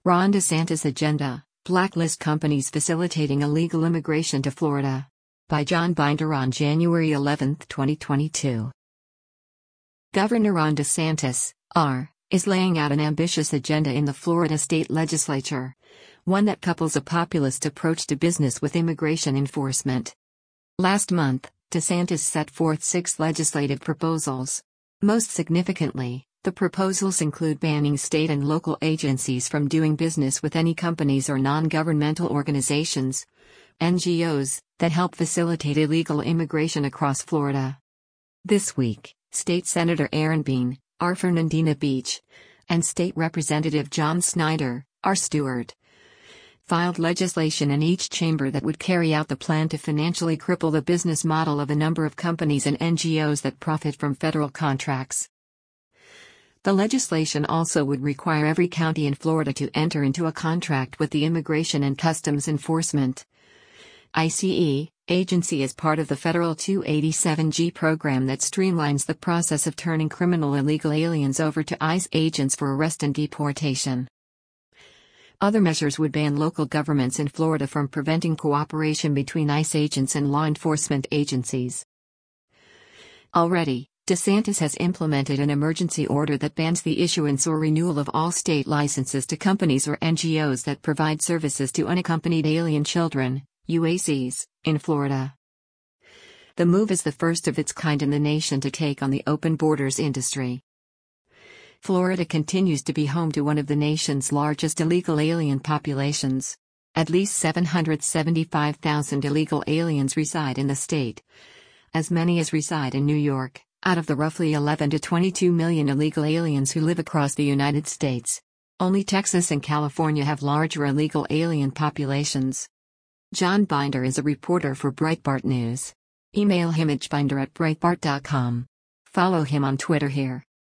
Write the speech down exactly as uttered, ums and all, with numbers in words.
Ron DeSantis agenda: blacklist companies facilitating illegal immigration to Florida. By John Binder on January eleventh, twenty twenty-two. Governor Ron DeSantis, R, is laying out an ambitious agenda in the Florida state legislature, one that couples a populist approach to business with immigration enforcement. Last month, DeSantis set forth six legislative proposals. Most significantly, the proposals include banning state and local agencies from doing business with any companies or non-governmental organizations, N G Os, that help facilitate illegal immigration across Florida. This week, State Senator Aaron Bean, R. Fernandina Beach, and State Representative John Snyder, R. Stewart, filed legislation in each chamber that would carry out the plan to financially cripple the business model of a number of companies and N G Os that profit from federal contracts. The legislation also would require every county in Florida to enter into a contract with the Immigration and Customs Enforcement I C E agency as part of the federal two eighty-seven G program that streamlines the process of turning criminal illegal aliens over to ICE agents for arrest and deportation. Other measures would ban local governments in Florida from preventing cooperation between ICE agents and law enforcement agencies. Already, DeSantis has implemented an emergency order that bans the issuance or renewal of all state licenses to companies or N G Os that provide services to unaccompanied alien children, U A Cs, in Florida. The move is the first of its kind in the nation to take on the open borders industry. Florida continues to be home to one of the nation's largest illegal alien populations. At least seven hundred seventy-five thousand illegal aliens reside in the state. As many as reside in New York, out of the roughly eleven to twenty-two million illegal aliens who live across the United States. Only Texas and California have larger illegal alien populations. John Binder is a reporter for Breitbart News. Email him at binder at breitbart dot com. Follow him on Twitter here.